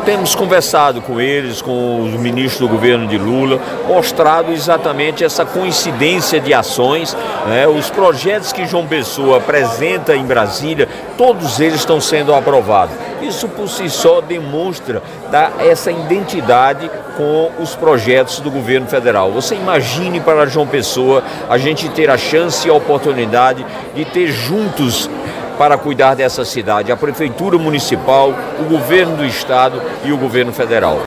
Temos conversado com eles, com os ministros do governo de Lula, mostrado exatamente essa coincidência de ações, né? Os projetos que João Pessoa apresenta em Brasília, todos eles estão sendo aprovados. Isso por si só demonstra essa identidade com os projetos do governo federal. Você imagine para João Pessoa a gente ter a chance e a oportunidade de ter juntos para cuidar dessa cidade, a Prefeitura Municipal, o Governo do Estado e o Governo Federal.